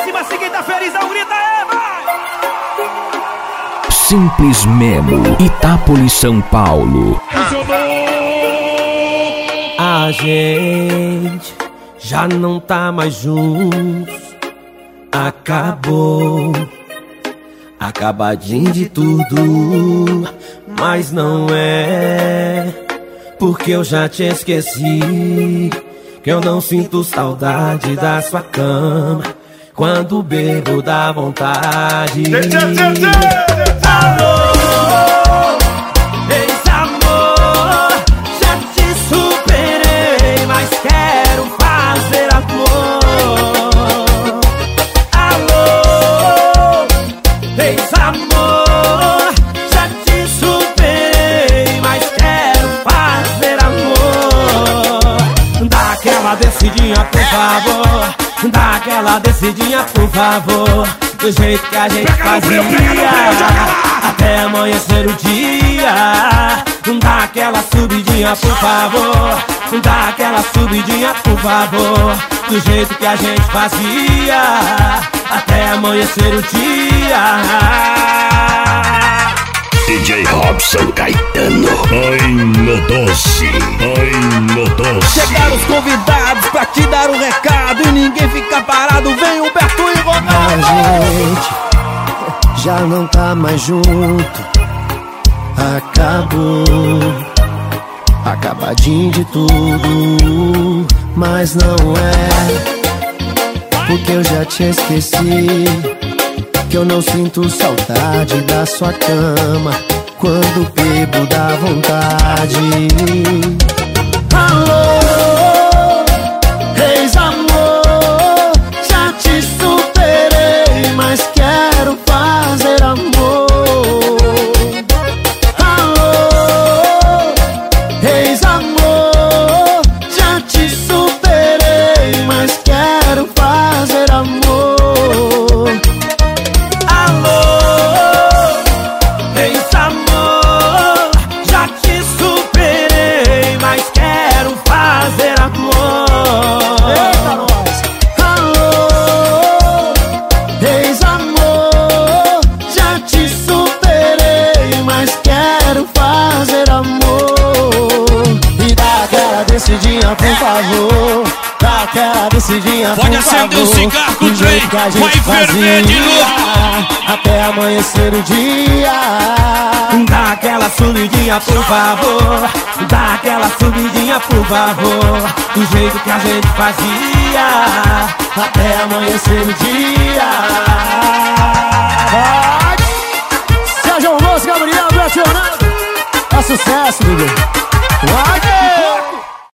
cima, se quem tá feliz, não grita, vai! Simples Memo, Itápolis, São Paulo. A gente já não tá mais juntos. Acabou, acabadinho de tudo. Mas não é porque eu já te esqueci, que eu não sinto saudade da sua cama. Quando bebo dá vontade. Alô, ex-amor, já te superei, mas quero fazer amor. Alô, ex-amor, já te superei, mas quero fazer amor. Dá aquela descidinha, por favor. Dá aquela descidinha, por favor. Do jeito que a gente fazia, até amanhecer o dia. Dá aquela subidinha, por favor. Dá aquela subidinha, por favor. Do jeito que a gente fazia, até amanhecer o dia. DJ Robson Caetano. Ai, no doce, ai, no doce. Chegaram os convidados pra te dar um recado e ninguém fica parado. Vem Humberto e Ronaldo. A gente já não tá mais junto. Acabou, acabadinho de tudo. Mas não é porque eu já te esqueci, que eu não sinto saudade da sua cama. Quando bebo dá vontade. Alô, ex-amor, já te superei, mas quero fazer amor. Alô, ex-amor, já te superei, mas quero fazer amor. Descidinha, por favor. Dá aquela descidinha, por favor. Pode acender o cigarro com o trem. Vai ferver de novo. Até amanhecer o dia. Dá aquela subidinha, por favor. Dá aquela subidinha, por favor. Do jeito que a gente fazia, até amanhecer o dia. Sérgio Alonso, Gabriel, Beto Leonardo. É sucesso, bebê.